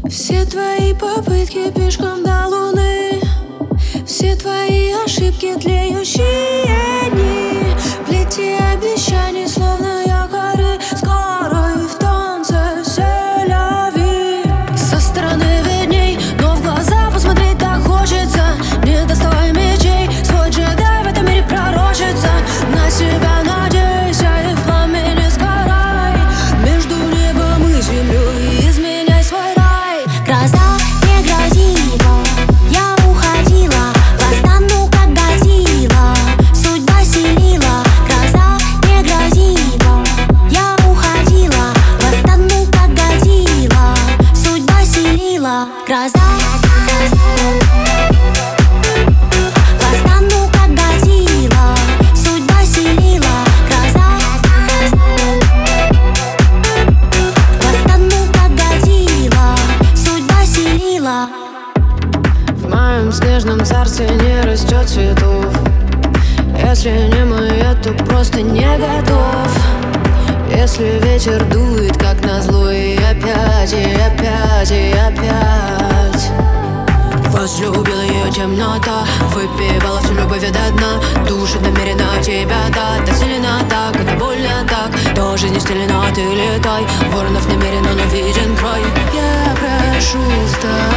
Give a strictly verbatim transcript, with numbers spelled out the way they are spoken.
Все твои попытки пешком до луны, все твои ошибки, тлеющие дни, плети обещаний, словно якоры, скорой в танце селяви. Со стороны видней, но в глаза посмотреть так хочется. Не доставай мечей, свой джедай в этом мире пророчится. На себя надейся и в пламени сгорай, между небом и землей изменяй свой рай. Гроза не грозила, я уходила, восстану как Годзилла, судьба селила. Гроза не грозила, я уходила, восстану как Годзилла, судьба селила. Гроза, восстану как Годзилла, судьба селила. Гроза, восстану как Годзилла, судьба селила. В моем снежном царстве не растет цветов. Если не моя, то просто не готов. Если ветер дует, как назло, и опять, и опять, и опять. Возлюбила ее темнота, выпивала всю любовь до дна. Душит намеренно тебя, да, так сильно так, это больно так. То жизнь не стелена, ты летай. Воронов намеренно, но виден край. Я прошу, встань.